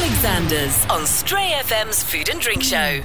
Alexander's on Stray FM's Food and Drink Show.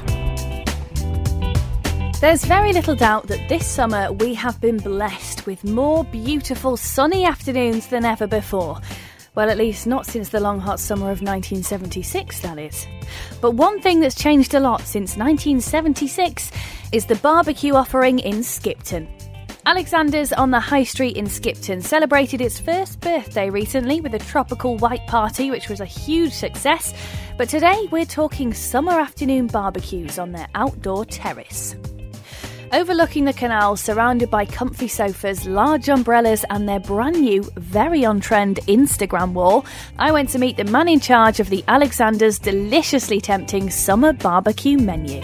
There's very little doubt that this summer we have been blessed with more beautiful sunny afternoons than ever before. Well, at least not since the long hot summer of 1976, that is. But one thing that's changed a lot since 1976 is the barbecue offering in Skipton. Alexander's on the High Street in Skipton celebrated its first birthday recently with a tropical white party, which was a huge success. But today we're talking summer afternoon barbecues on their outdoor terrace. Overlooking the canal, surrounded by comfy sofas, large umbrellas and their brand new, very on-trend Instagram wall, I went to meet the man in charge of the Alexander's deliciously tempting summer barbecue menu.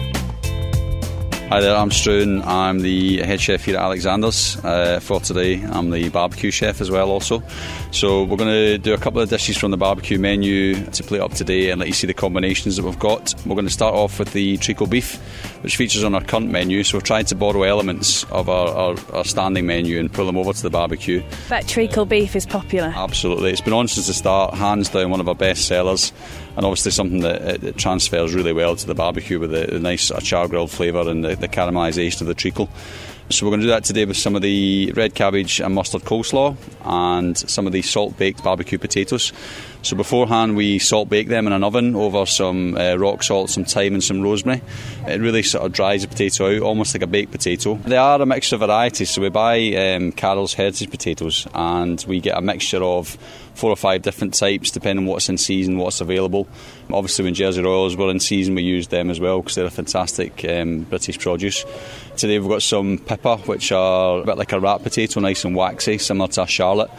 Hi there, I'm Struan. I'm the head chef here at Alexander's. For today, I'm the barbecue chef as well also. So we're going to do a couple of dishes from the barbecue menu to plate up today and let you see the combinations that we've got. We're going to start off with the treacle beef, which features on our current menu. So we've tried to borrow elements of our standing menu and pull them over to the barbecue. Bet treacle beef is popular. Absolutely. It's been on since the start, hands down one of our best sellers. And obviously something that it transfers really well to the barbecue with the nice char grilled flavour and the caramelisation of the treacle. So we're going to do that today with some of the red cabbage and mustard coleslaw and some of the salt-baked barbecue potatoes. So beforehand we salt-bake them in an oven over some rock salt, some thyme and some rosemary. It really sort of dries the potato out, almost like a baked potato. They are a mixture of varieties, so we buy Carol's Heritage potatoes and we get a mixture of 4 or 5 different types depending on what's in season, what's available. Obviously when Jersey Royals were in season we used them as well because they're a fantastic British produce. Today we've got some pippa, which are a bit like a wrap potato, nice and waxy, similar to a Charlotte,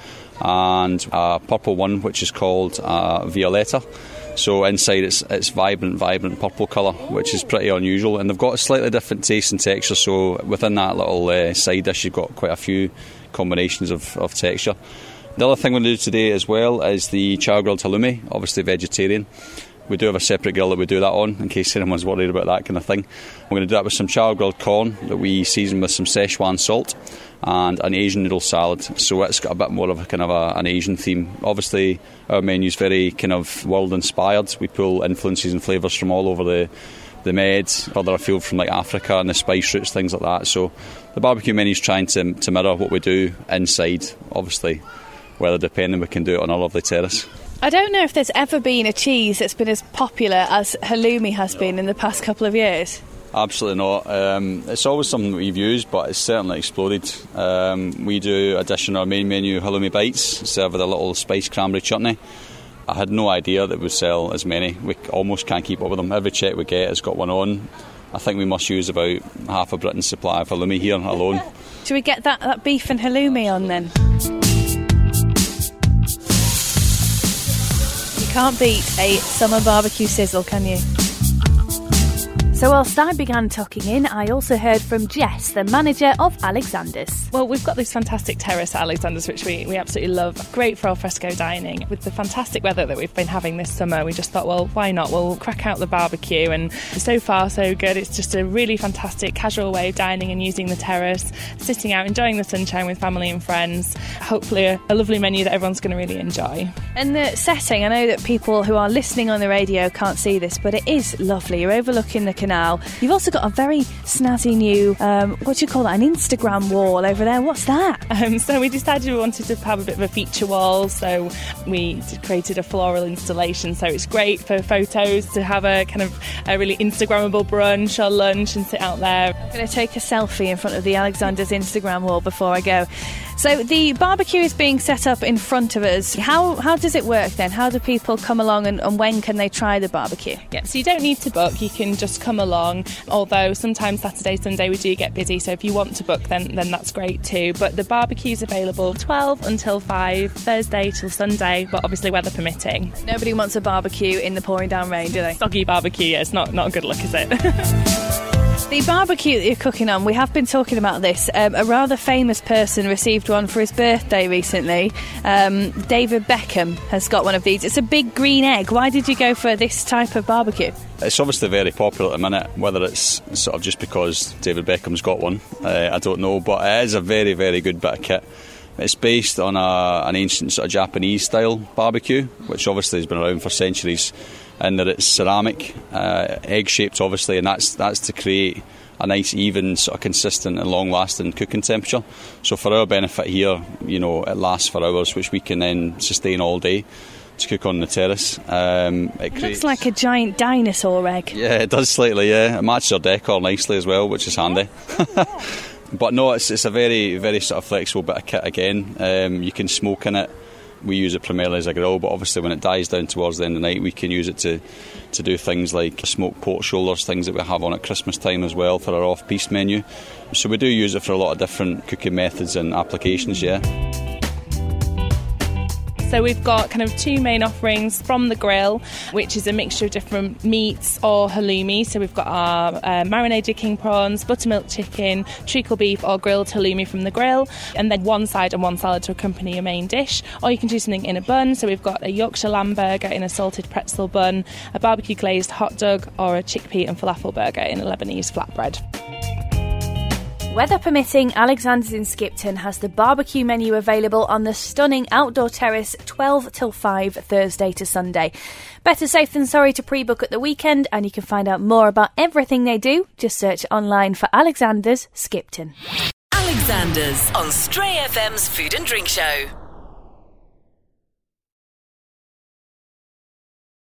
and a purple one which is called Violetta. So inside it's vibrant purple colour, which is pretty unusual, and they've got a slightly different taste and texture, so within that little side dish you've got quite a few combinations of texture. The other thing we're going to do today as well is the char grilled halloumi, obviously vegetarian. We do have a separate grill that we do that on in case anyone's worried about that kind of thing. We're going to do that with some char grilled corn that we season with some Szechuan salt and an Asian noodle salad. So it's got a bit more of a kind of an Asian theme. Obviously our menu's very kind of world inspired. We pull influences and flavours from all over the Med, further afield from like Africa and the spice roots, things like that. So the barbecue menu's trying to mirror what we do inside. Obviously, weather depending, we can do it on a lovely terrace. I don't know if there's ever been a cheese that's been as popular as halloumi has been in the past couple of years. Absolutely not. It's always something that we've used, but it's certainly exploded. We do a dish on our main menu, halloumi bites, served with a little spiced cranberry chutney. I had no idea that we'd sell as many. We almost can't keep up with them. Every check we get has got one on. I think we must use about half of Britain's supply of halloumi here alone. Should we get that beef and halloumi on then? Can't beat a summer barbecue sizzle, can you? So whilst I began tucking in, I also heard from Jess, the manager of Alexander's. Well, we've got this fantastic terrace at Alexander's, which we absolutely love. Great for alfresco dining. With the fantastic weather that we've been having this summer, we just thought, well, why not? We'll crack out the barbecue, and so far so good. It's just a really fantastic casual way of dining and using the terrace, sitting out, enjoying the sunshine with family and friends. Hopefully a lovely menu that everyone's going to really enjoy. And the setting, I know that people who are listening on the radio can't see this, but it is lovely. You're overlooking the canal. You've also got a very snazzy new, what do you call that, an Instagram wall over there. What's that? So we decided we wanted to have a bit of a feature wall, so we created a floral installation. So it's great for photos, to have a kind of a really Instagrammable brunch or lunch and sit out there. I'm going to take a selfie in front of the Alexander's Instagram wall before I go. So the barbecue is being set up in front of us. How does it work then? How do people come along and when can they try the barbecue? Yeah, so you don't need to book, you can just come along, although sometimes Saturday, Sunday we do get busy, so if you want to book then that's great too. But the barbecue's available 12 until 5, Thursday till Sunday, but obviously weather permitting. Nobody wants a barbecue in the pouring down rain, do they? Soggy barbecue, yeah, it's not a good look, is it? The barbecue that you're cooking on, we have been talking about this. A rather famous person received one for his birthday recently. David Beckham has got one of these. It's a big green egg. Why did you go for this type of barbecue? It's obviously very popular at the minute. Whether it's sort of just because David Beckham's got one, I don't know. But it is a very, very good bit of kit. It's based on an ancient sort of Japanese style barbecue, which obviously has been around for centuries. in that it's ceramic, egg-shaped obviously, and that's to create a nice, even, sort of consistent and long-lasting cooking temperature. So for our benefit here, it lasts for hours, which we can then sustain all day to cook on the terrace. It looks like a giant dinosaur egg. Yeah, it does slightly, yeah. It matches our decor nicely as well, which is handy. But no, it's a very, very sort of flexible bit of kit again. You can smoke in it. We use it primarily as a grill, but obviously when it dies down towards the end of the night, we can use it to do things like smoked pork shoulders, things that we have on at Christmas time as well for our off-piste menu. So we do use it for a lot of different cooking methods and applications, yeah. So we've got kind of two main offerings from the grill, which is a mixture of different meats or halloumi. So we've got our marinated king prawns, buttermilk chicken, treacle beef or grilled halloumi from the grill, and then one side and one salad to accompany your main dish. Or you can do something in a bun. So we've got a Yorkshire lamb burger in a salted pretzel bun, a barbecue glazed hot dog, or a chickpea and falafel burger in a Lebanese flatbread. Weather permitting, Alexander's in Skipton has the barbecue menu available on the stunning outdoor terrace 12 till 5 Thursday to Sunday. Better safe than sorry to pre-book at the weekend, and you can find out more about everything they do. Just search online for Alexander's Skipton. Alexander's on Stray FM's Food and Drink Show.